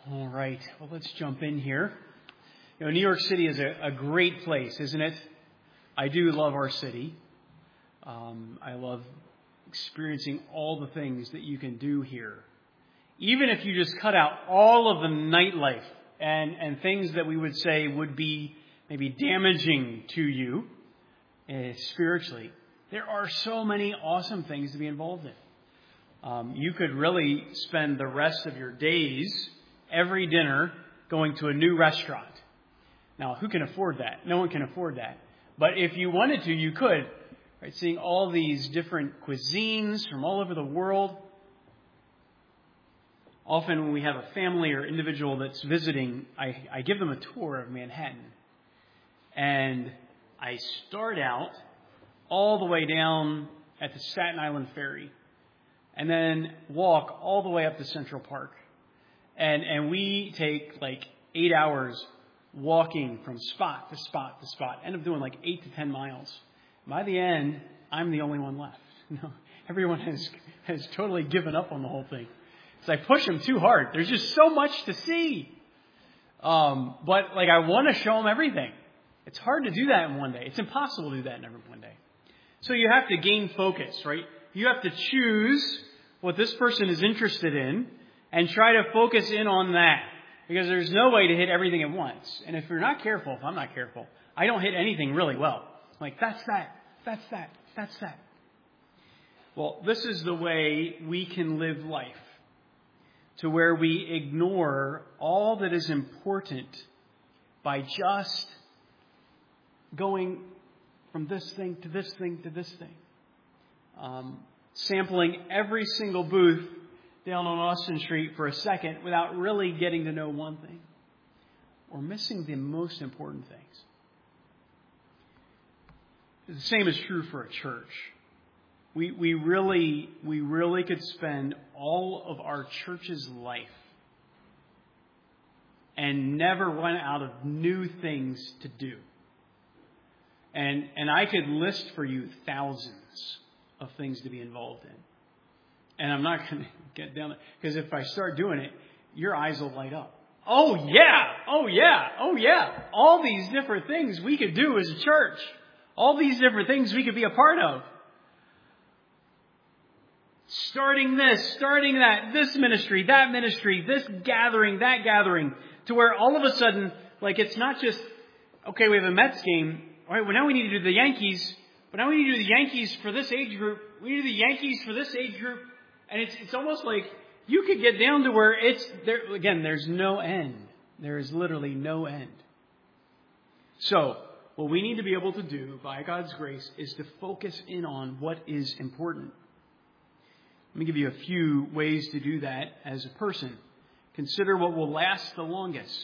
All right. Well, let's jump in here. New York City is a great place, isn't it? I do love our city. I love experiencing all the things that you can do here. Even if you just cut out all of the nightlife and things that we would say would be maybe damaging to you spiritually, there are so many awesome things to be involved in. You could really spend the rest of your days, every dinner, going to a new restaurant. Now, who can afford that? No one can afford that. But if you wanted to, you could. Right? Seeing all these different cuisines from all over the world. Often when we have a family or individual that's visiting, I give them a tour of Manhattan. And I start out all the way down at the Staten Island Ferry. And then walk all the way up to Central Park. And we take like 8 hours walking from spot to spot to spot. End up doing like 8 to 10 miles. By the end, I'm the only one left. Everyone has totally given up on the whole thing. So I push them too hard. There's just so much to see. But I want to show them everything. It's hard to do that in one day. It's impossible to do that in one day. So you have to gain focus, right? You have to choose what this person is interested in and try to focus in on that. Because there's no way to hit everything at once. And if you're not careful, if I'm not careful, I don't hit anything really well. That's that. Well, this is the way we can live life. To where we ignore all that is important by just going from this thing to this thing to this thing. Sampling every single booth down on Austin Street for a second without really getting to know one thing. Or missing the most important things. The same is true for a church. We really could spend all of our church's life and never run out of new things to do. And I could list for you thousands of things to be involved in. And I'm not going to get down there, because if I start doing it, your eyes will light up. Oh yeah. All these different things we could do as a church. All these different things we could be a part of. Starting this, starting that, this ministry, this gathering, that gathering, to where all of a sudden, it's not just, okay, we have a Mets game. All right, well, now we need to do the Yankees. But now we need to do the Yankees for this age group. We need to do the Yankees for this age group. And it's almost like you could get down to where there's no end. There is literally no end. So, what we need to be able to do, by God's grace, is to focus in on what is important. Let me give you a few ways to do that as a person. Consider what will last the longest.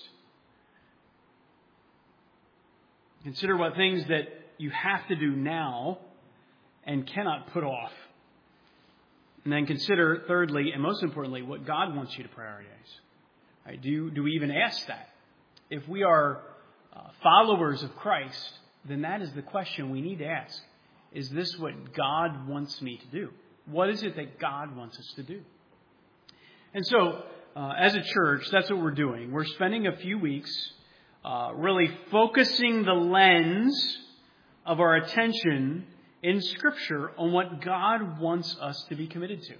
Consider what things that you have to do now and cannot put off. And then consider, thirdly, and most importantly, what God wants you to prioritize. Right? Do we even ask that? If we are followers of Christ, then that is the question we need to ask. Is this what God wants me to do? What is it that God wants us to do? And so, as a church, that's what we're doing. We're spending a few weeks really focusing the lens of our attention in Scripture on what God wants us to be committed to.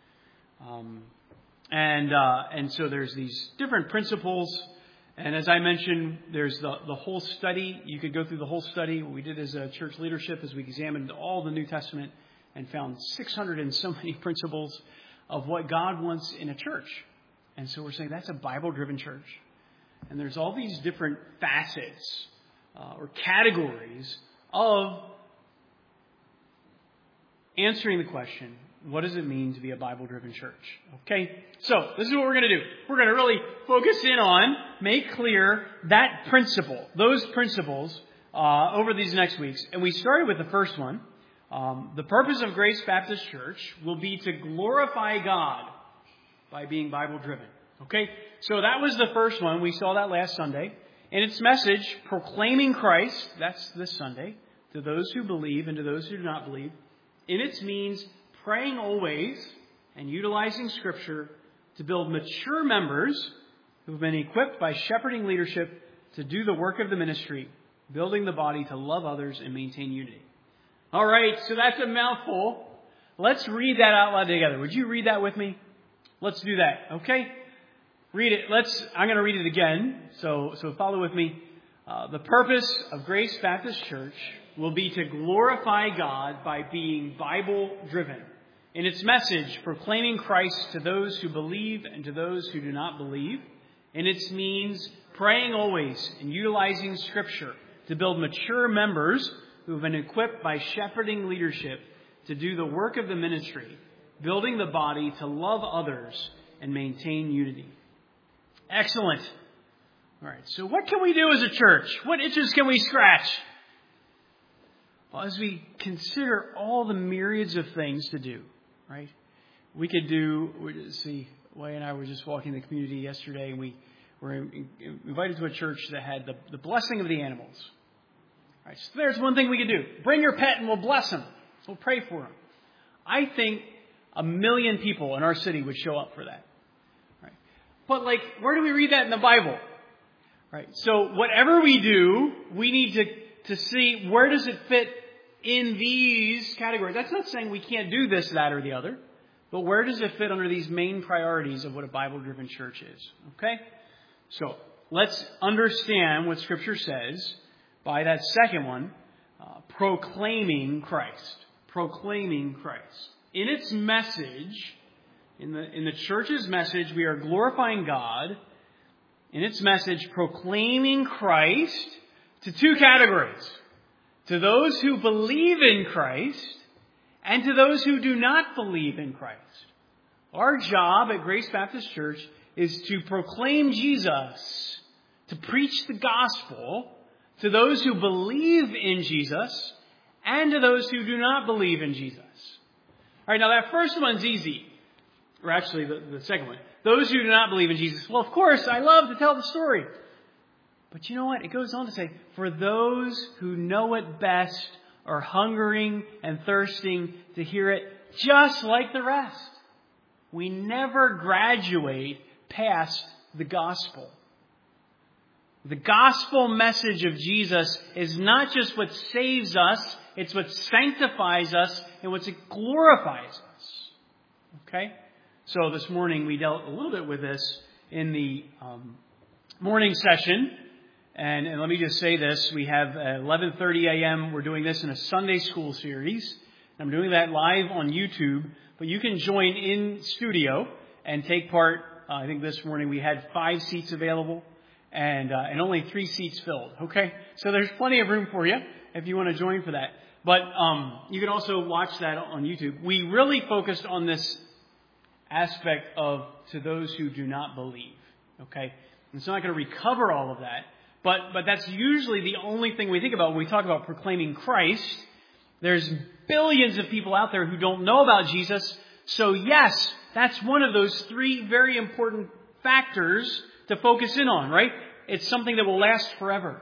And so there's these different principles. And as I mentioned, there's the whole study. You could go through the whole study. What we did as a church leadership is we examined all the New Testament and found 600 and so many principles of what God wants in a church. And so we're saying that's a Bible-driven church. And there's all these different facets or categories of answering the question, what does it mean to be a Bible-driven church? Okay, so this is what we're going to do. We're going to really focus in on, make clear that principle, those principles over these next weeks. And we started with the first one. The purpose of Grace Baptist Church will be to glorify God by being Bible-driven. Okay, so that was the first one. We saw that last Sunday. And its message, proclaiming Christ, that's this Sunday, to those who believe and to those who do not believe. In its means, praying always and utilizing Scripture to build mature members who have been equipped by shepherding leadership to do the work of the ministry, building the body to love others and maintain unity. All right, so that's a mouthful. Let's read that out loud together. Would you read that with me? Let's do that, okay? Read it. I'm going to read it again, so follow with me. The purpose of Grace Baptist Church will be to glorify God by being Bible-driven. In its message, proclaiming Christ to those who believe and to those who do not believe. In its means, praying always and utilizing Scripture to build mature members who have been equipped by shepherding leadership to do the work of the ministry, building the body to love others and maintain unity. Excellent. All right, so what can we do as a church? What itches can we scratch? Well, as we consider all the myriads of things to do, right? We could do, Way and I were just walking the community yesterday, and we were invited to a church that had the blessing of the animals. All right, so there's one thing we could do. Bring your pet and we'll bless them. We'll pray for them. I think 1 million people in our city would show up for that. Right? But where do we read that in the Bible? Right. So whatever we do, we need to see where does it fit in these categories. That's not saying we can't do this, that, or the other. But where does it fit under these main priorities of what a Bible-driven church is? Okay? So let's understand what Scripture says by that second one, proclaiming Christ. Proclaiming Christ. In its message, in the church's message, we are glorifying God. In its message, proclaiming Christ to two categories. To those who believe in Christ and to those who do not believe in Christ. Our job at Grace Baptist Church is to proclaim Jesus, to preach the gospel to those who believe in Jesus and to those who do not believe in Jesus. All right, now that first one's easy. Or actually, the second one. Those who do not believe in Jesus. Well, of course, I love to tell the story. But you know what? It goes on to say, for those who know it best are hungering and thirsting to hear it just like the rest. We never graduate past the gospel. The gospel message of Jesus is not just what saves us, it's what sanctifies us and what glorifies us. Okay? So this morning we dealt a little bit with this in the morning session. And let me just say this. We have 11:30 a.m. We're doing this in a Sunday school series. I'm doing that live on YouTube. But you can join in studio and take part. I think this morning we had 5 seats available and only 3 seats filled. Okay? So there's plenty of room for you if you want to join for that. But you can also watch that on YouTube. We really focused on this aspect of to those who do not believe. Okay? And so I'm not going to recover all of that. But that's usually the only thing we think about when we talk about proclaiming Christ. There's billions of people out there who don't know about Jesus. So yes, that's one of those 3 very important factors to focus in on, right? It's something that will last forever.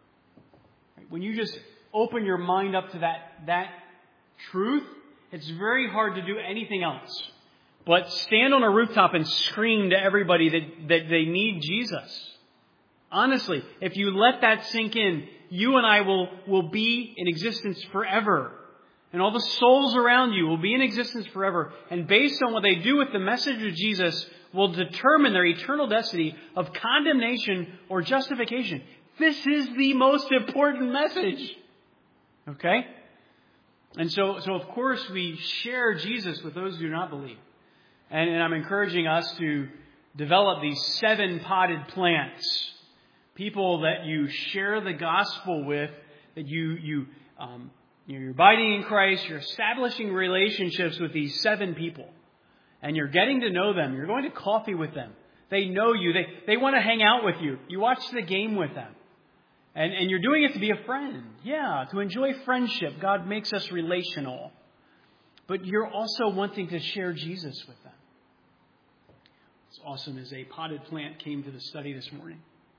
When you just open your mind up to that truth, it's very hard to do anything else. But stand on a rooftop and scream to everybody that they need Jesus. Honestly, if you let that sink in, you and I will be in existence forever. And all the souls around you will be in existence forever. And based on what they do with the message of Jesus will determine their eternal destiny of condemnation or justification. This is the most important message. Okay? And so of course we share Jesus with those who do not believe. And I'm encouraging us to develop these 7 potted plants. People that you share the gospel with, that you're abiding in Christ, you're establishing relationships with these 7 people. And you're getting to know them. You're going to coffee with them. They know you. They want to hang out with you. You watch the game with them. And you're doing it to be a friend. Yeah, to enjoy friendship. God makes us relational. But you're also wanting to share Jesus with them. It's awesome as a potted plant came to the study this morning.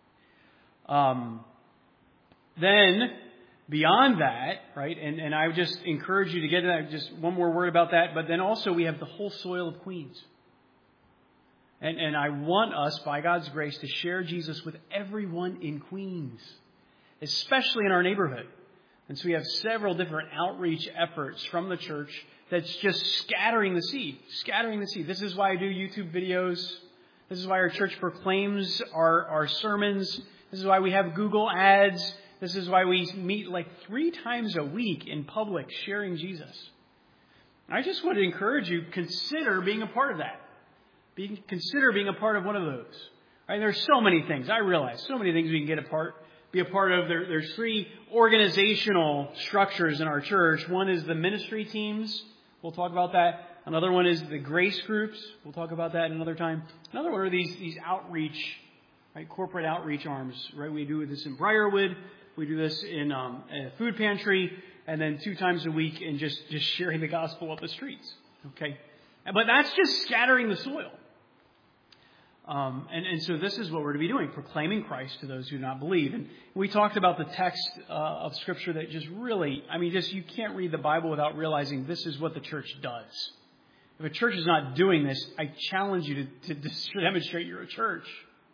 Then, beyond that, right, and I would just encourage you to get to that, just one more word about that, but then also we have the whole soil of Queens. And I want us, by God's grace, to share Jesus with everyone in Queens, especially in our neighborhood. And so we have several different outreach efforts from the church that's just scattering the seed. This is why I do YouTube videos. This is why our church proclaims our sermons. This is why we have Google ads. This is why we meet like 3 times a week in public sharing Jesus. I just want to encourage you, consider being a part of that. Consider being a part of one of those. Right? There's so many things. I realize so many things we can be a part of. There's 3 organizational structures in our church. One is the ministry teams. We'll talk about that. Another one is the grace groups. We'll talk about that another time. Another one are these outreach, right? Corporate outreach arms. Right? We do this in Briarwood. We do this in a food pantry, and then 2 times a week in just sharing the gospel up the streets. Okay, but that's just scattering the soil. And so this is what we're to be doing, proclaiming Christ to those who do not believe. And we talked about the text of Scripture that just really, you can't read the Bible without realizing this is what the church does. If a church is not doing this, I challenge you to demonstrate you're a church.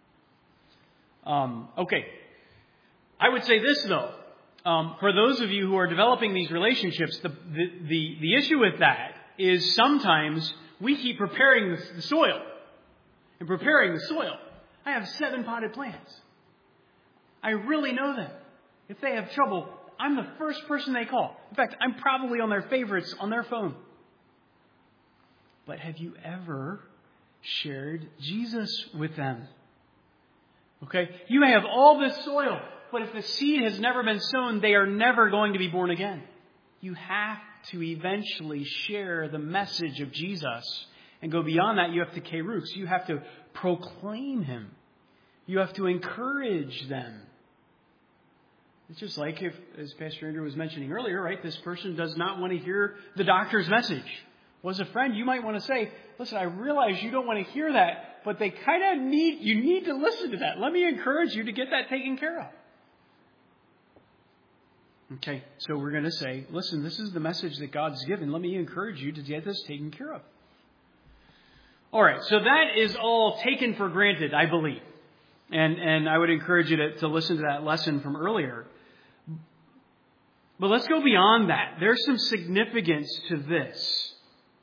Okay. I would say this, though. For those of you who are developing these relationships, the issue with that is sometimes we keep preparing the soil. And preparing the soil. I have 7 potted plants. I really know them. If they have trouble, I'm the first person they call. In fact, I'm probably on their favorites on their phone. But have you ever shared Jesus with them? Okay? You may have all this soil, but if the seed has never been sown, they are never going to be born again. You have to eventually share the message of Jesus. And go beyond that, you have to kerux. You have to proclaim Him. You have to encourage them. It's just like if, as Pastor Andrew was mentioning earlier, right, this person does not want to hear the doctor's message. Well, as a friend, you might want to say, listen, I realize you don't want to hear that, but you need to listen to that. Let me encourage you to get that taken care of. Okay, so we're going to say, listen, this is the message that God's given. Let me encourage you to get this taken care of. All right, so that is all taken for granted, I believe. And I would encourage you to listen to that lesson from earlier. But let's go beyond that. There's some significance to this.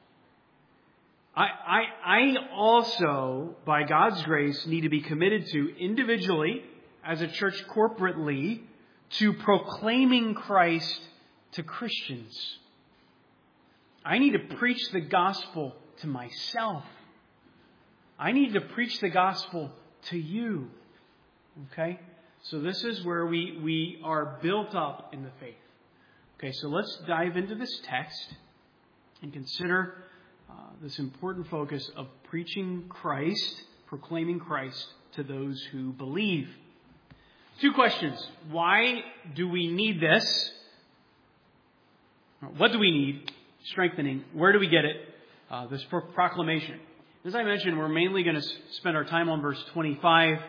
I also, by God's grace, need to be committed to individually, as a church corporately, to proclaiming Christ to Christians. I need to preach the gospel to myself. I need to preach the gospel to you. Okay? So this is where we are built up in the faith. Okay, so let's dive into this text and consider this important focus of preaching Christ, proclaiming Christ to those who believe. 2 questions. Why do we need this? What do we need? Strengthening. Where do we get it? This proclamation. As I mentioned, we're mainly going to spend our time on verse 25.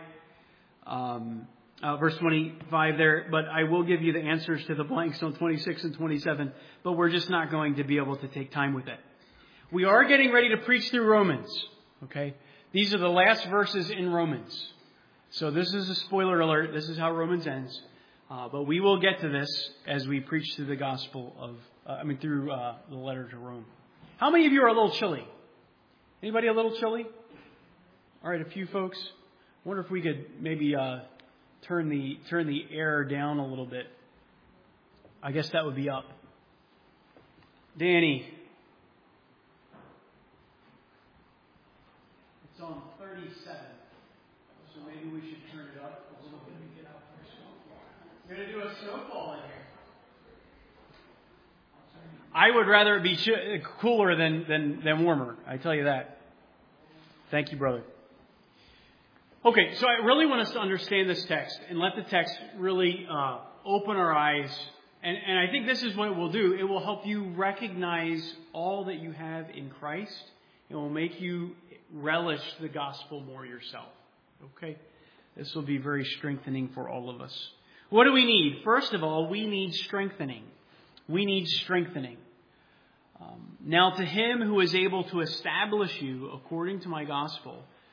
Verse 25 there, but I will give you the answers to the blanks on 26 and 27, but we're just not going to be able to take time with it. We are getting ready to preach through Romans. Okay? These are the last verses in Romans. So this is a spoiler alert. This is how Romans ends. But we will get to this as we preach through the gospel through the letter to Rome. How many of you are a little chilly? Anybody a little chilly? All right, a few folks. I wonder if we could maybe turn the air down a little bit. I guess that would be up. Danny. It's on 37. So maybe we should turn it up a little bit and get out for a snowfall. We're going to do a snowfall in here. I would rather it be cooler than warmer. I tell you that. Thank you, brother. Okay, so I really want us to understand this text and let the text really open our eyes. And I think this is what it will do. It will help you recognize all that you have in Christ. It will make you relish the gospel more yourself. Okay? This will be very strengthening for all of us. What do we need? First of all, we need strengthening. We need strengthening. Now to Him who is able to establish you according to my gospel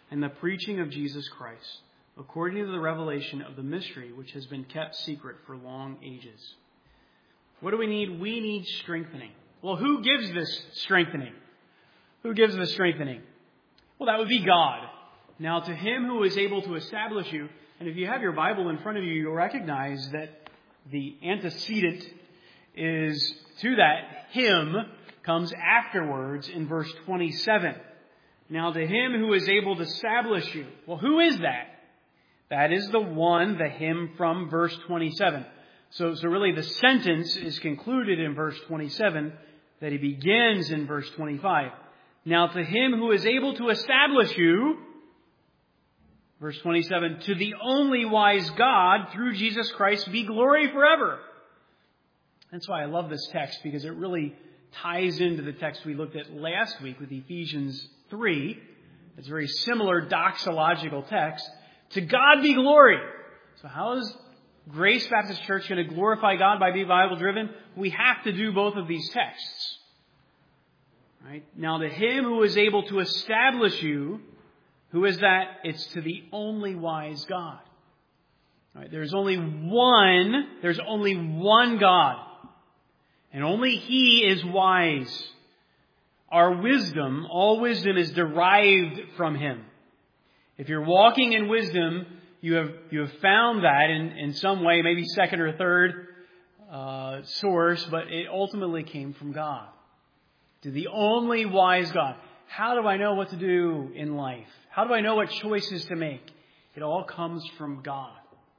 and the preaching of Jesus Christ, according to the revelation of the mystery which has been kept secret for long ages. What do we need? We need strengthening. Well, who gives this strengthening? Who gives the strengthening? Well, that would be God. Now, to Him who is able to establish you, and if you have your Bible in front of you, you'll recognize that the antecedent is to that Him comes afterwards in verse 27. Now, to Him who is able to establish you. Well, who is that? That is the one, the Him from verse 27. So really the sentence is concluded in verse 27 that He begins in verse 25. Now, to Him who is able to establish you, verse 27, to the only wise God, through Jesus Christ, be glory forever. That's why I love this text, because it really ties into the text we looked at last week with Ephesians 3. It's a very similar doxological text. To God be glory. So how is Grace Baptist Church going to glorify God by being Bible-driven? We have to do both of these texts. Right? Now, to Him who is able to establish you, who is that? It's to the only wise God. Right? There's only one God. And only He is wise. Our wisdom, all wisdom is derived from Him. If you're walking in wisdom, you have found that in some way, maybe second or third source, but it ultimately came from God. To the only wise God. How do I know what to do in life? How do I know what choices to make? It all comes from God.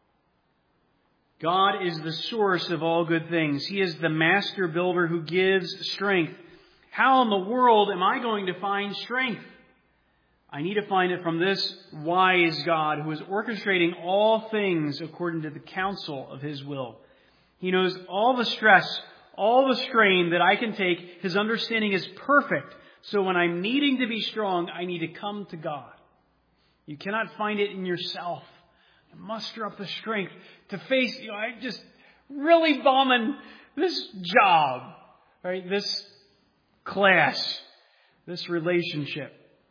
God is the source of all good things. He is the master builder who gives strength. How in the world am I going to find strength? I need to find it from this wise God who is orchestrating all things according to the counsel of His will. He knows all the stress, all the strain that I can take. His understanding is perfect. So when I'm needing to be strong, I need to come to God. You cannot find it in yourself. Muster up the strength to face, I'm just really bombing this job, right? This class, this relationship,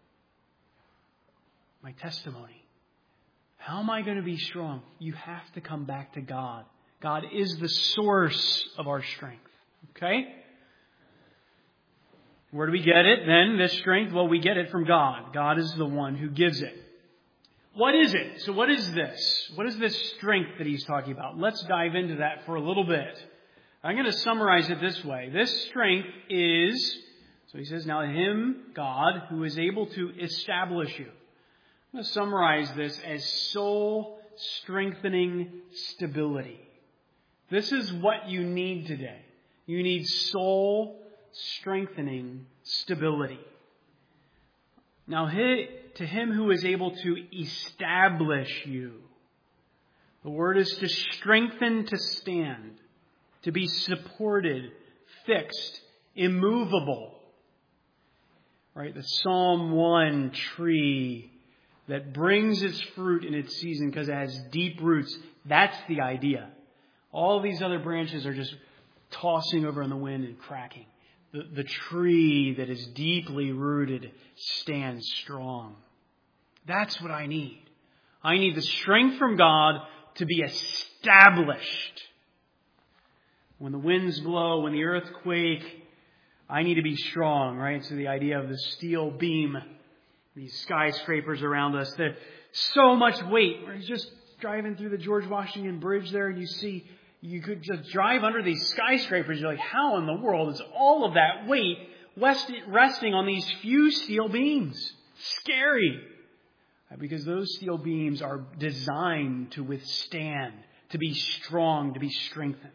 my testimony. How am I going to be strong? You have to come back to God. God is the source of our strength. Okay? Where do we get it then, this strength? Well, we get it from God. God is the one who gives it. What is it? So what is this? What is this strength that He's talking about? Let's dive into that for a little bit. I'm going to summarize it this way. This strength is, so He says, now Him, God, who is able to establish you. I'm going to summarize this as soul strengthening stability. This is what you need today. You need soul strengthening stability. Now, to Him who is able to establish you. The word is to strengthen, to stand, to be supported, fixed, immovable. Right? The Psalm 1 tree that brings its fruit in its season because it has deep roots. That's the idea. All these other branches are just tossing over in the wind and cracking. The tree that is deeply rooted stands strong. That's what I need. I need the strength from God to be established. When the winds blow, when the earth quake, I need to be strong, right? So the idea of the steel beam, these skyscrapers around us, there's so much weight. We're just driving through the George Washington Bridge there and you see, you could just drive under these skyscrapers. You're like, how in the world is all of that weight resting on these few steel beams? Scary. Because those steel beams are designed to withstand, to be strong, to be strengthened.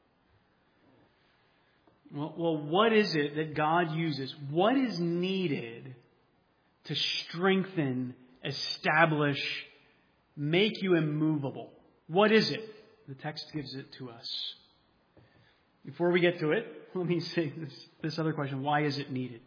Well, what is it that God uses? What is needed to strengthen, establish, make you immovable? What is it? The text gives it to us. Before we get to it, let me say this other question. Why is it needed?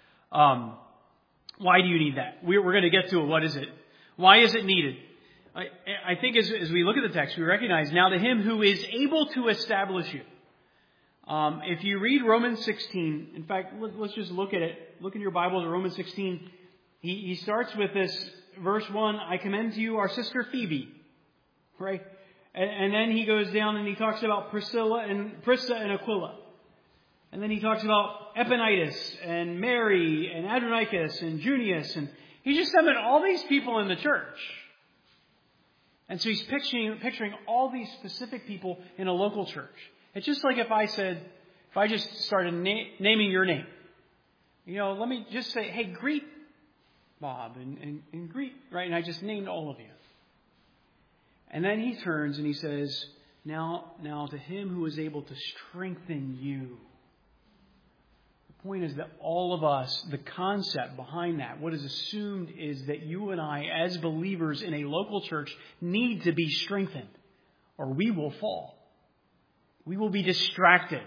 Why do you need that? We're going to get to it. What is it? Why is it needed? I think as we look at the text, we recognize now to Him who is able to establish you. If you read Romans 16, in fact, let's just look at it. Look in your Bible at Romans 16. He starts with this verse 1, I commend to you our sister Phoebe. Right? And then he goes down and he talks about Prisca and Aquila. And then he talks about Epaenetus and Mary and Andronicus and Junius. And he just summoned all these people in the church. And so he's picturing all these specific people in a local church. It's just like if I just started naming your name. Let me just say, hey, greet Bob and greet, right? And I just named all of you. And then he turns and he says, now to him who is able to strengthen you. The point is that all of us, the concept behind that, what is assumed is that you and I, as believers in a local church, need to be strengthened, or we will fall. We will be distracted.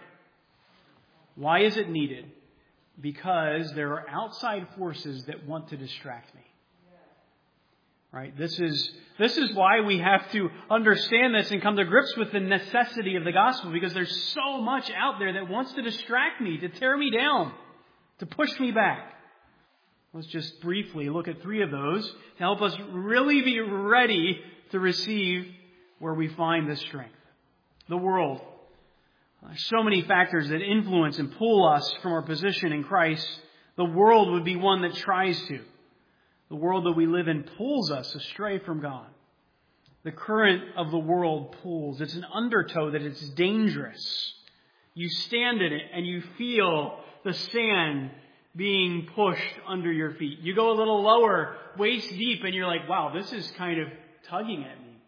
Why is it needed? Because there are outside forces that want to distract me. Right? This is why we have to understand this and come to grips with the necessity of the gospel, because there's so much out there that wants to distract me, to tear me down, to push me back. Let's just briefly look at 3 of those to help us really be ready to receive where we find this strength. The world. There's so many factors that influence and pull us from our position in Christ. The world would be one that tries to. The world that we live in pulls us astray from God. The current of the world pulls. It's an undertow that it's dangerous. You stand in it and you feel the sand being pushed under your feet. You go a little lower, waist deep, and you're like, wow, this is kind of tugging at me.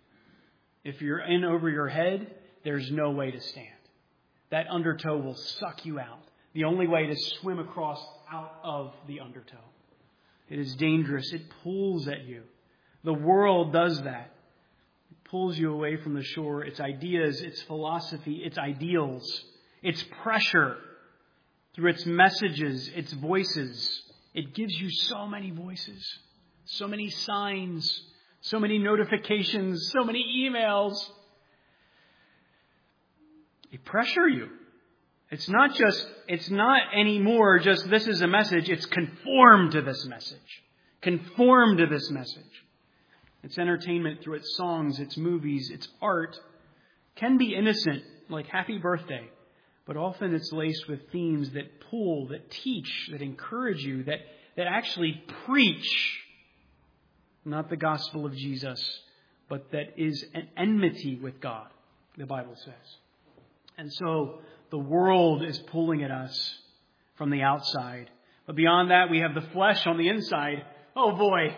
If you're in over your head, there's no way to stand. That undertow will suck you out. The only way to swim across out of the undertow. It is dangerous. It pulls at you. The world does that. It pulls you away from the shore. Its ideas, its philosophy, its ideals, its pressure through its messages, its voices. It gives you so many voices, so many signs, so many notifications, so many emails. They pressure you. It's not anymore just this is a message. It's conformed to this message. Conformed to this message. Its entertainment through its songs, its movies, its art can be innocent, like Happy Birthday. But often it's laced with themes that pull, that teach, that encourage you, that actually preach not the gospel of Jesus, but that is an enmity with God, the Bible says. And so the world is pulling at us from the outside. But beyond that, we have the flesh on the inside. Oh boy.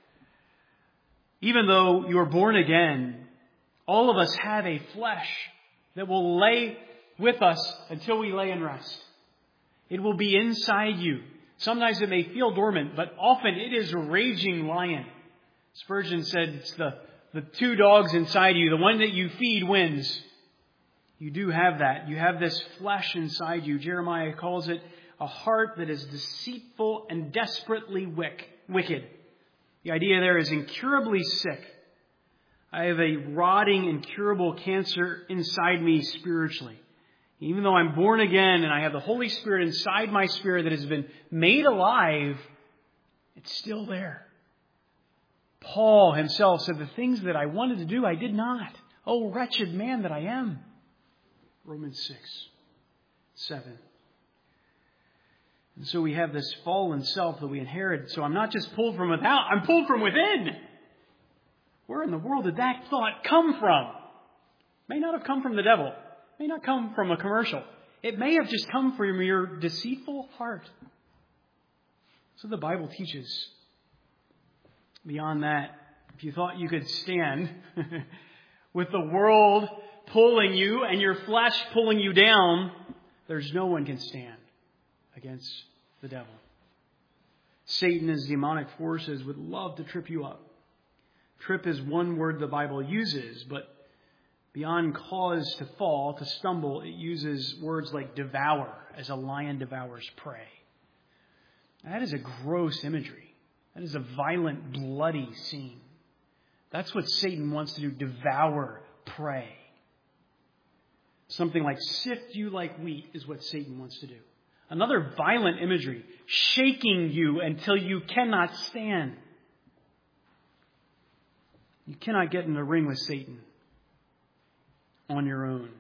Even though you are born again, all of us have a flesh that will lay with us until we lay in rest. It will be inside you. Sometimes it may feel dormant, but often it is a raging lion. Spurgeon said it's the 2 dogs inside you. The one that you feed wins. You do have that. You have this flesh inside you. Jeremiah calls it a heart that is deceitful and desperately wicked. The idea there is incurably sick. I have a rotting, incurable cancer inside me spiritually. Even though I'm born again and I have the Holy Spirit inside my spirit that has been made alive, it's still there. Paul himself said, the things that I wanted to do, I did not. Oh, wretched man that I am. Romans 6:7. And so we have this fallen self that we inherit. So I'm not just pulled from without, I'm pulled from within. Where in the world did that thought come from? It may not have come from the devil. It may not come from a commercial. It may have just come from your deceitful heart. So the Bible teaches. Beyond that, if you thought you could stand with the world pulling you and your flesh pulling you down, there's no one can stand against the devil. Satan and his demonic forces would love to trip you up. Trip is one word the Bible uses, but beyond cause to fall, to stumble, it uses words like devour, as a lion devours prey. That is a gross imagery. That is a violent, bloody scene. That's what Satan wants to do, devour prey. Something like sift you like wheat is what Satan wants to do. Another violent imagery, shaking you until you cannot stand. You cannot get in a ring with Satan on your own.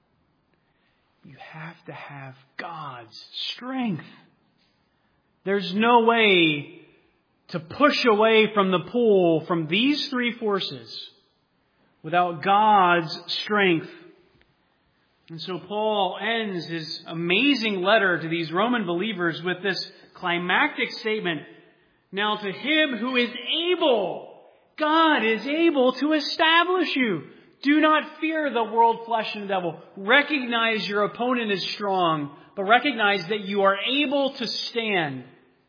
You have to have God's strength. There's no way to push away from the pull from these three forces without God's strength. And so Paul ends his amazing letter to these Roman believers with this climactic statement. Now to him who is able, God is able to establish you. Do not fear the world, flesh, and the devil. Recognize your opponent is strong, but recognize that you are able to stand.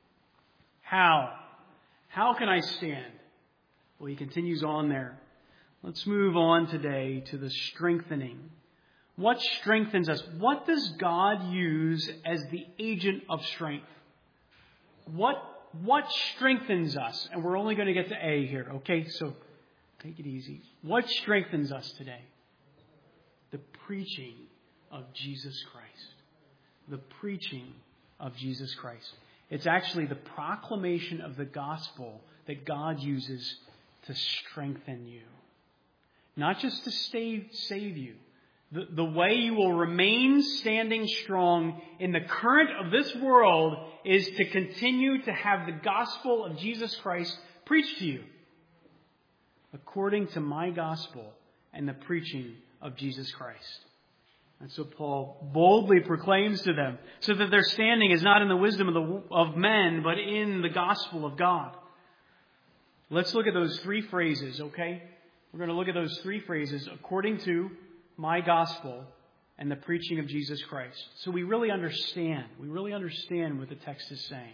How? How can I stand? Well, he continues on there. Let's move on today to the strengthening. What strengthens us? What does God use as the agent of strength? What strengthens us? And we're only going to get to A here, okay? So take it easy. What strengthens us today? The preaching of Jesus Christ. The preaching of Jesus Christ. It's actually the proclamation of the gospel that God uses to strengthen you. Not just to save you. The way you will remain standing strong in the current of this world is to continue to have the gospel of Jesus Christ preached to you. According to my gospel and the preaching of Jesus Christ. And so Paul boldly proclaims to them, so that their standing is not in the wisdom of men, but in the gospel of God. Let's look at those three phrases, okay? We're going to look at those three phrases, according to my gospel and the preaching of Jesus Christ. So we really understand what the text is saying.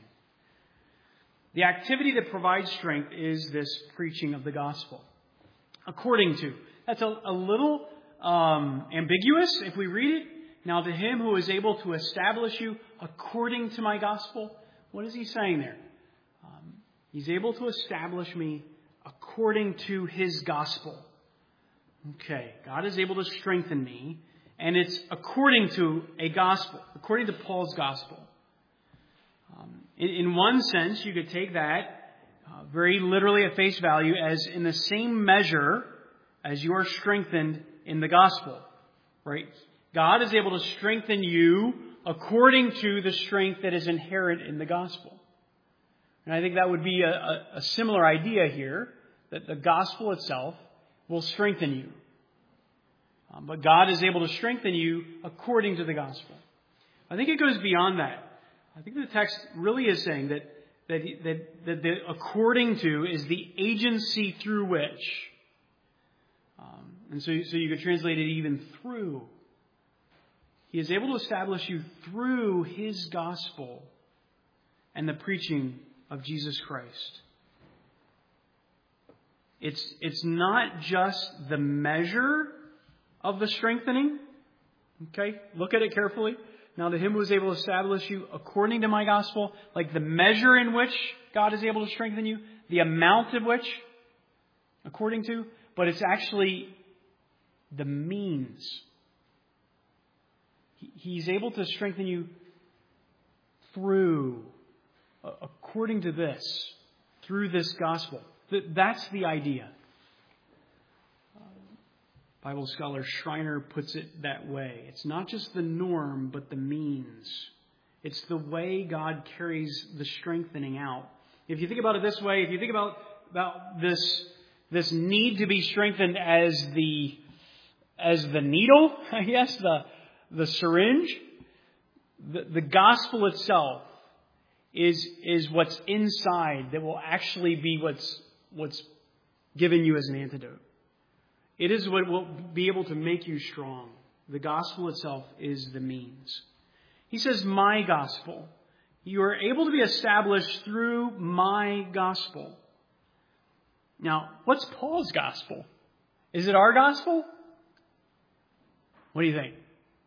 The activity that provides strength is this preaching of the gospel. According to. That's a little ambiguous if we read it. Now to him who is able to establish you according to my gospel. What is he saying there? He's able to establish me according to his gospel. Okay, God is able to strengthen me, and it's according to a gospel, according to Paul's gospel. In one sense, you could take that very literally at face value as in the same measure as you are strengthened in the gospel, right? God is able to strengthen you according to the strength that is inherent in the gospel. And I think that would be a similar idea here, that the gospel itself will strengthen you. But God is able to strengthen you according to the gospel. I think it goes beyond that. I think the text really is saying that the according to is the agency through which. And so you could translate it even through. He is able to establish you through his gospel and the preaching of Jesus Christ. It's not just the measure of the strengthening. Okay? Look at it carefully. Now to him who is able to establish you according to my gospel, like the measure in which God is able to strengthen you, the amount of which, according to, but it's actually the means. He's able to strengthen you through, according to this, through this gospel. That's the idea. Bible scholar Schreiner puts it that way. It's not just the norm, but the means. It's the way God carries the strengthening out. If you think about it this way, if you think about this need to be strengthened as the needle, I guess, the syringe, the gospel itself is what's inside that will actually be what's given you as an antidote. It is what will be able to make you strong. The gospel itself is the means. He says, my gospel. You are able to be established through my gospel. Now, what's Paul's gospel? Is it our gospel? What do you think?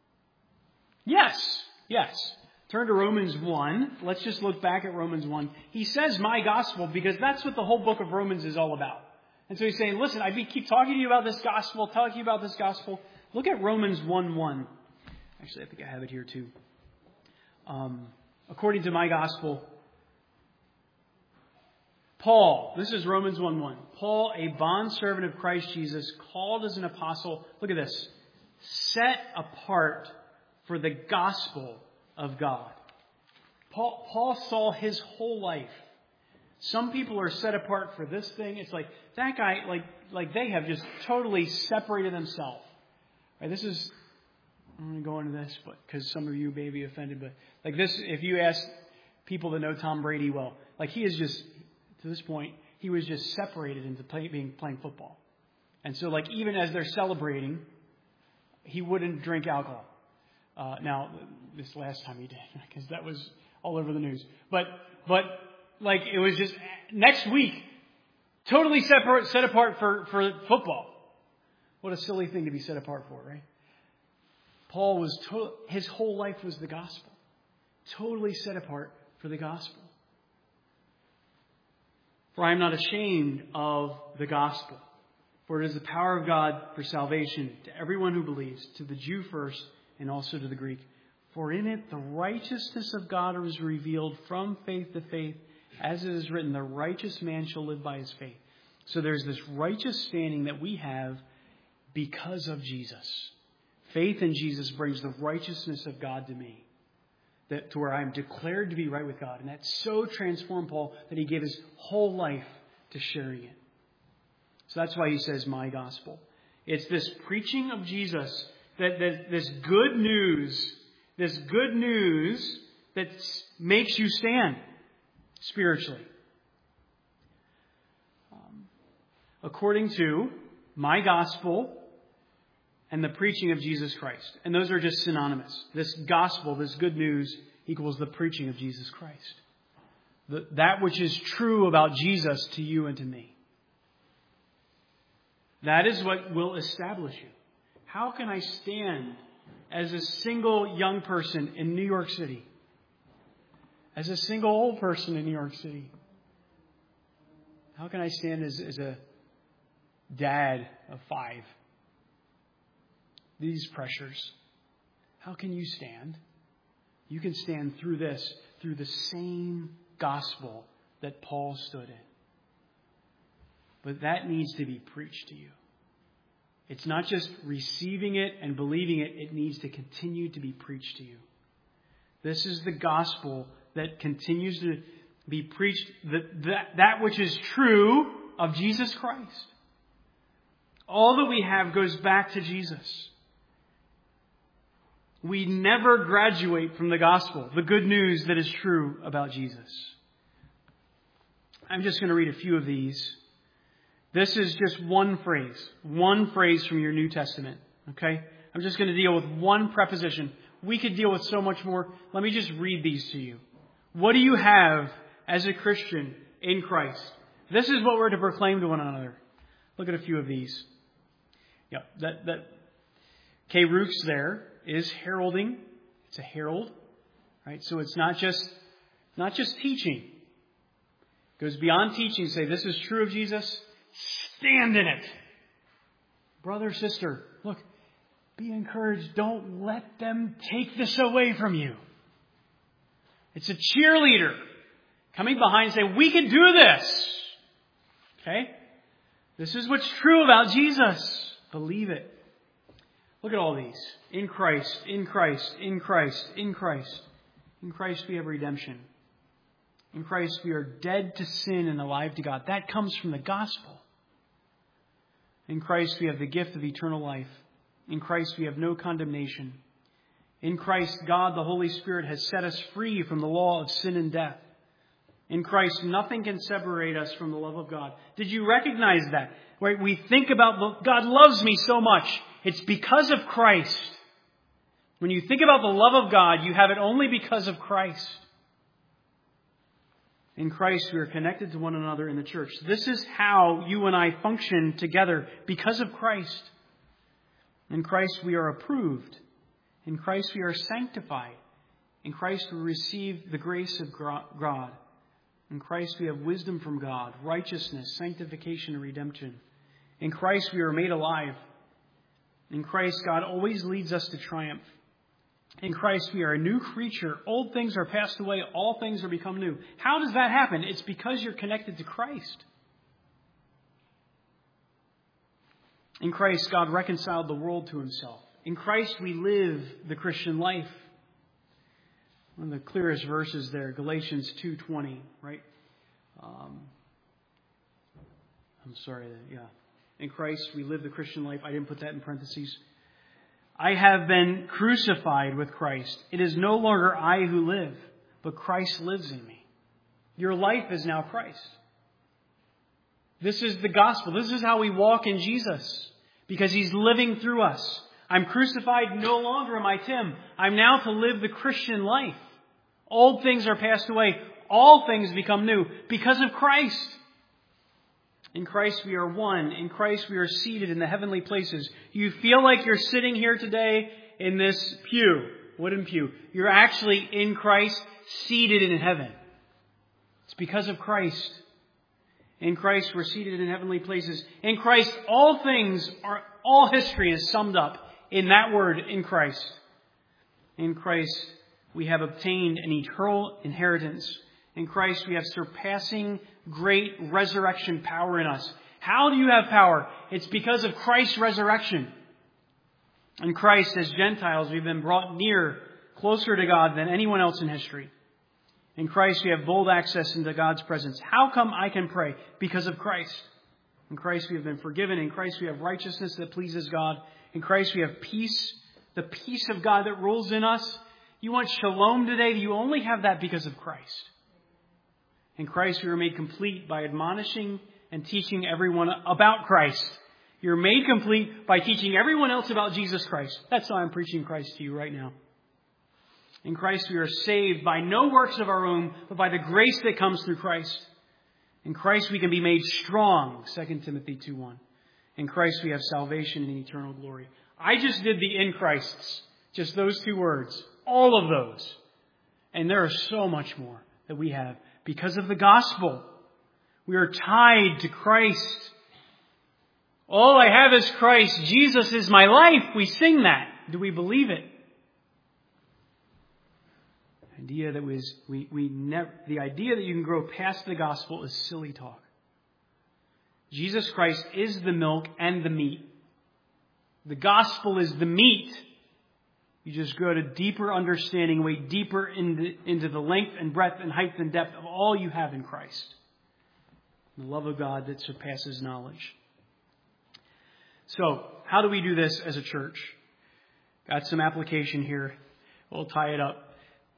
Yes. Turn to Romans 1. Let's just look back at Romans 1. He says my gospel because that's what the whole book of Romans is all about. And so he's saying, listen, I keep talking to you about this gospel, telling you about this gospel. Look at Romans 1:1. Actually, I think I have it here too. According to my gospel, Paul, this is Romans 1:1. Paul, a bondservant of Christ Jesus, called as an apostle, look at this, set apart for the gospel of God. Paul saw his whole life. Some people are set apart for this thing. It's like, that guy, like they have just totally separated themselves. Right, this is, I'm going to go into this, but because some of you may be offended, but like this, if you ask people that know Tom Brady well, like he is just, to this point, he was just separated into playing football. And so like even as they're celebrating, he wouldn't drink alcohol. Now, this last time he did, because that was all over the news. But like it was just next week, totally set apart for football. What a silly thing to be set apart for, right? Paul was, his whole life was the gospel. Totally set apart for the gospel. For I am not ashamed of the gospel. For it is the power of God for salvation to everyone who believes, to the Jew first and also to the Greek. For in it the righteousness of God is revealed from faith to faith, as it is written, the righteous man shall live by his faith. So there's this righteous standing that we have because of Jesus. Faith in Jesus brings the righteousness of God to me, that to where I am declared to be right with God. And that so transformed Paul that he gave his whole life to sharing it. So that's why he says, my gospel. It's this preaching of Jesus, that this good news that makes you stand spiritually. According to my gospel and the preaching of Jesus Christ. And those are just synonymous. This gospel, this good news, equals the preaching of Jesus Christ. That which is true about Jesus to you and to me. That is what will establish you. How can I stand as a single young person in New York City? As a single old person in New York City? How can I stand as a dad of 5? These pressures. How can you stand? You can stand through this, through the same gospel that Paul stood in. But that needs to be preached to you. It's not just receiving it and believing it. It needs to continue to be preached to you. This is the gospel that continues to be preached. That which is true of Jesus Christ. All that we have goes back to Jesus. We never graduate from the gospel, the good news that is true about Jesus. I'm just going to read a few of these. This is just one phrase from your New Testament. Okay? I'm just going to deal with one preposition. We could deal with so much more. Let me just read these to you. What do you have as a Christian in Christ? This is what we're to proclaim to one another. Look at a few of these. Yeah, that K. Rooks there is heralding. It's a herald, right? So it's not just teaching. It goes beyond teaching. Say, this is true of Jesus. Stand in it. Brother, sister, look, be encouraged. Don't let them take this away from you. It's a cheerleader coming behind and saying, we can do this. Okay? This is what's true about Jesus. Believe it. Look at all these. In Christ, in Christ, in Christ, in Christ. In Christ we have redemption. In Christ we are dead to sin and alive to God. That comes from the gospel. In Christ we have the gift of eternal life. In Christ we have no condemnation. In Christ, God, the Holy Spirit, has set us free from the law of sin and death. In Christ, nothing can separate us from the love of God. Did you recognize that? Right? We think about, God loves me so much. It's because of Christ. When you think about the love of God, you have it only because of Christ. In Christ, we are connected to one another in the church. This is how you and I function together because of Christ. In Christ, we are approved. In Christ, we are sanctified. In Christ, we receive the grace of God. In Christ, we have wisdom from God, righteousness, sanctification, and redemption. In Christ, we are made alive. In Christ, God always leads us to triumph. In Christ we are a new creature. Old things are passed away. All things are become new. How does that happen? It's because you're connected to Christ. In Christ, God reconciled the world to himself. In Christ we live the Christian life. One of the clearest verses there, Galatians 2:20, right? In Christ we live the Christian life. I didn't put that in parentheses. I have been crucified with Christ. It is no longer I who live, but Christ lives in me. Your life is now Christ. This is the gospel. This is how we walk in Jesus, because he's living through us. I'm crucified. No longer am I Tim. I'm now to live the Christian life. Old things are passed away. All things become new because of Christ. In Christ we are one. In Christ we are seated in the heavenly places. You feel like you're sitting here today in this pew, wooden pew. You're actually in Christ, seated in heaven. It's because of Christ. In Christ we're seated in heavenly places. In Christ all history is summed up in that word, in Christ. In Christ we have obtained an eternal inheritance. In Christ we have surpassing great resurrection power in us. How do you have power? It's because of Christ's resurrection. In Christ, as Gentiles, we've been brought near, closer to God than anyone else in history. In Christ we have bold access into God's presence. How come I can pray? Because of Christ. In Christ we have been forgiven. In Christ we have righteousness that pleases God. In Christ we have peace, the peace of God that rules in us. You want shalom today? You only have that because of Christ. In Christ we are made complete by admonishing and teaching everyone about Christ. You're made complete by teaching everyone else about Jesus Christ. That's why I'm preaching Christ to you right now. In Christ we are saved by no works of our own, but by the grace that comes through Christ. In Christ we can be made strong, 2 Timothy 2:1. In Christ we have salvation and eternal glory. I just did the in Christs, just those two words, all of those. And there are so much more that we have. Because of the gospel, we are tied to Christ. All I have is Christ. Jesus is my life. We sing that. Do we believe it? The idea that you can grow past the gospel is silly talk. Jesus Christ is the milk and the meat. The gospel is the meat. You just go to deeper understanding, way deeper into the length and breadth and height and depth of all you have in Christ. The love of God that surpasses knowledge. So, how do we do this as a church? Got some application here. We'll tie it up.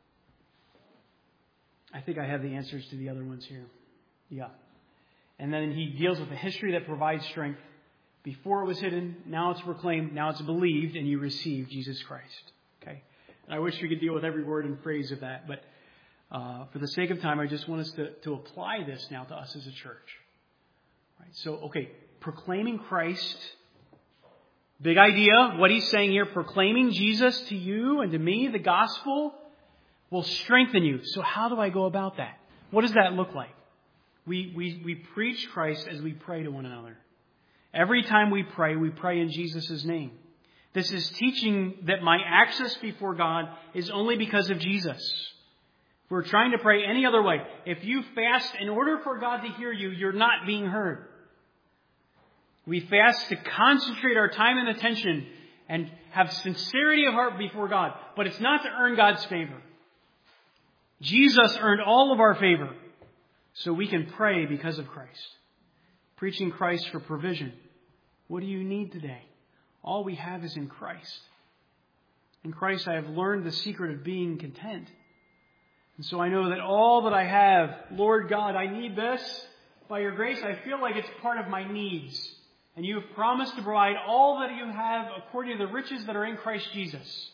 I think I have the answers to the other ones here. Yeah. And then he deals with a history that provides strength. Before it was hidden, now it's proclaimed, now it's believed, and you receive Jesus Christ. Okay? And I wish we could deal with every word and phrase of that, but for the sake of time, I just want us to apply this now to us as a church. Right? So, okay, proclaiming Christ, big idea, what he's saying here, proclaiming Jesus to you and to me, the gospel, will strengthen you. So how do I go about that? What does that look like? We preach Christ as we pray to one another. Every time we pray in Jesus' name. This is teaching that my access before God is only because of Jesus. If we're trying to pray any other way, if you fast in order for God to hear you, you're not being heard. We fast to concentrate our time and attention and have sincerity of heart before God. But it's not to earn God's favor. Jesus earned all of our favor. So we can pray because of Christ. Preaching Christ for provision. What do you need today? All we have is in Christ. In Christ I have learned the secret of being content. And so I know that all that I have, Lord God, I need this. By your grace, I feel like it's part of my needs. And you have promised to provide all that you have according to the riches that are in Christ Jesus.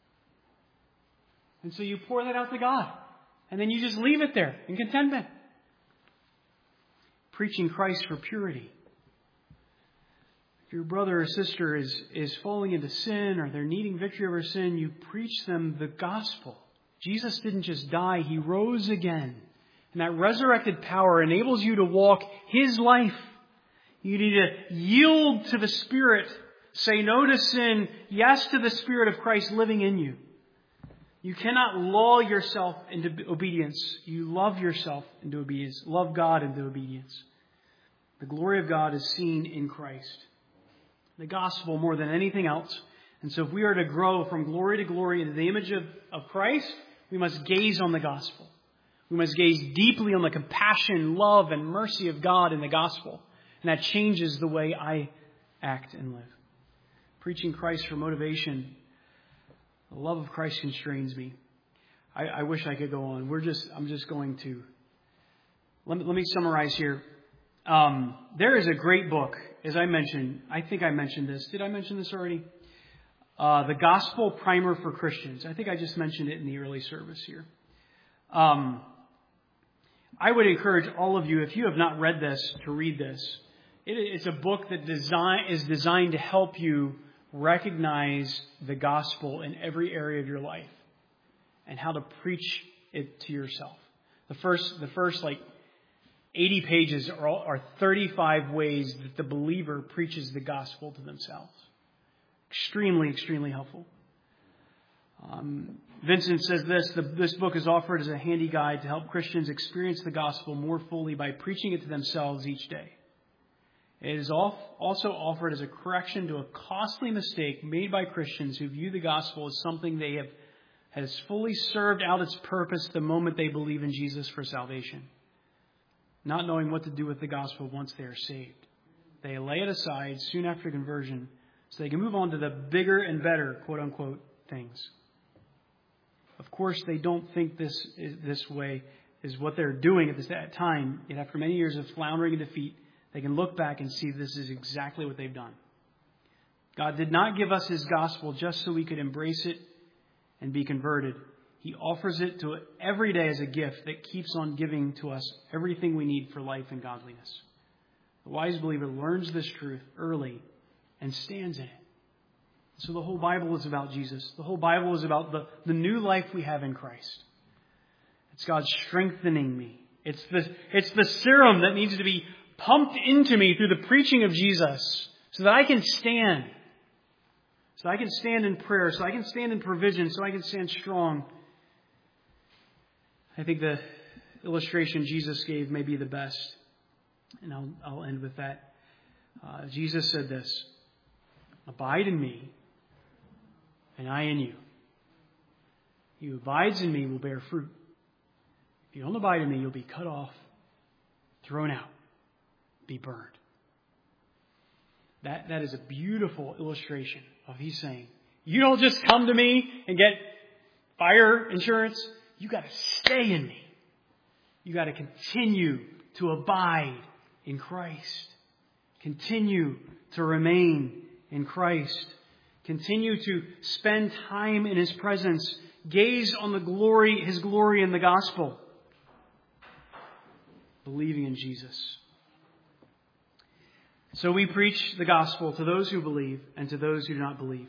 And so you pour that out to God. And then you just leave it there in contentment. Preaching Christ for purity. If your brother or sister is falling into sin or they're needing victory over sin, you preach them the gospel. Jesus didn't just die, He rose again. And that resurrected power enables you to walk His life. You need to yield to the Spirit. Say no to sin. Yes to the Spirit of Christ living in you. You cannot lull yourself into obedience. You love yourself into obedience. Love God into obedience. The glory of God is seen in Christ. The gospel more than anything else. And so if we are to grow from glory to glory into the image of Christ, we must gaze on the gospel. We must gaze deeply on the compassion, love, and mercy of God in the gospel. And that changes the way I act and live. Preaching Christ for motivation. The love of Christ constrains me. I wish I could go on. I'm just going to. Let me summarize here. There is a great book, as I mentioned. I think I mentioned this. Did I mention this already? The Gospel Primer for Christians. I think I just mentioned it in the early service here. I would encourage all of you, if you have not read this, to read this. It's a book that is designed to help you recognize the gospel in every area of your life and how to preach it to yourself. The first 80 pages are 35 ways that the believer preaches the gospel to themselves. Extremely, extremely helpful. Vincent says this book is offered as a handy guide to help Christians experience the gospel more fully by preaching it to themselves each day. It is also offered as a correction to a costly mistake made by Christians who view the gospel as something has fully served out its purpose the moment they believe in Jesus for salvation, not knowing what to do with the gospel once they are saved. They lay it aside soon after conversion so they can move on to the bigger and better, quote-unquote, things. Of course, they don't think this way is what they're doing at that time. Yet after many years of floundering and defeat, they can look back and see this is exactly what they've done. God did not give us His gospel just so we could embrace it and be converted. He offers it to every day as a gift that keeps on giving to us everything we need for life and godliness. The wise believer learns this truth early and stands in it. So the whole Bible is about Jesus. The whole Bible is about the new life we have in Christ. It's God strengthening me. It's the serum that needs to be pumped into me through the preaching of Jesus so that I can stand. So I can stand in prayer. So I can stand in provision. So I can stand strong. I think the illustration Jesus gave may be the best. And I'll end with that. Jesus said this: "Abide in me, and I in you. He who abides in me will bear fruit. If you don't abide in me, you'll be cut off, thrown out, be burned." That is a beautiful illustration of He's saying, you don't just come to me and get fire insurance. You got to stay in me. You got to continue to abide in Christ. Continue to remain in Christ. Continue to spend time in His presence. Gaze on His glory in the gospel. Believing in Jesus. So we preach the gospel to those who believe and to those who do not believe.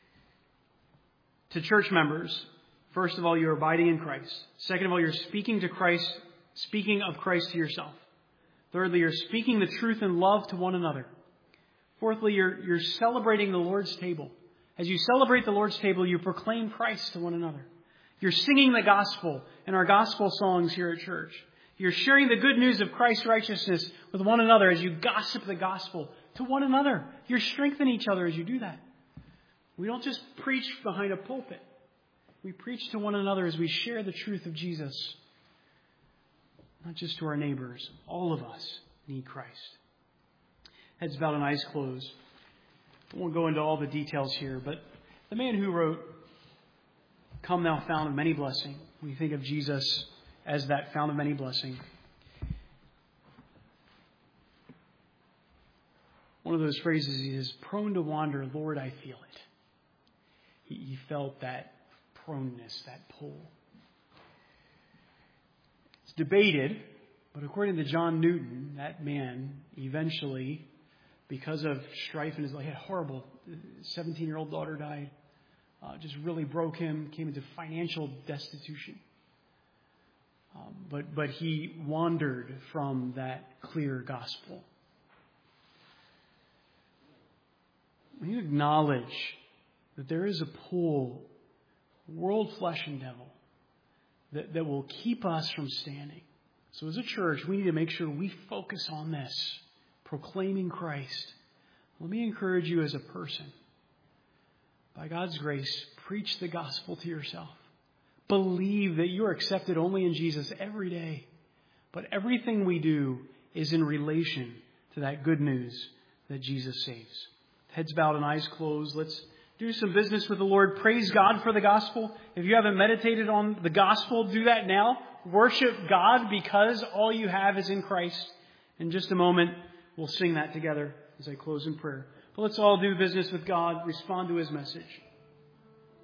To church members, first of all, you're abiding in Christ. Second of all, you're speaking of Christ to yourself. Thirdly, you're speaking the truth in love to one another. Fourthly, you're celebrating the Lord's table. As you celebrate the Lord's table, you proclaim Christ to one another. You're singing the gospel in our gospel songs here at church. You're sharing the good news of Christ's righteousness with one another as you gossip the gospel to one another. You're strengthening each other as you do that. We don't just preach behind a pulpit. We preach to one another as we share the truth of Jesus. Not just to our neighbors. All of us need Christ. Heads bowed and eyes closed. I won't go into all the details here, but the man who wrote, "Come thou fount of many blessing," we think of Jesus as that fount of many blessing. One of those phrases is, "Prone to wander, Lord, I feel it." He felt that proneness, that pull. It's debated, but according to John Newton, that man eventually, because of strife in his life, he had a horrible 17-year-old daughter died. Just really broke him, came into financial destitution. But he wandered from that clear gospel. When you acknowledge that there is a pull world, flesh, and devil that will keep us from standing. So as a church, we need to make sure we focus on this, proclaiming Christ. Let me encourage you as a person. By God's grace, preach the gospel to yourself. Believe that you are accepted only in Jesus every day. But everything we do is in relation to that good news that Jesus saves. Heads bowed and eyes closed. Let's do some business with the Lord. Praise God for the gospel. If you haven't meditated on the gospel, do that now. Worship God because all you have is in Christ. In just a moment, we'll sing that together as I close in prayer. But let's all do business with God. Respond to His message.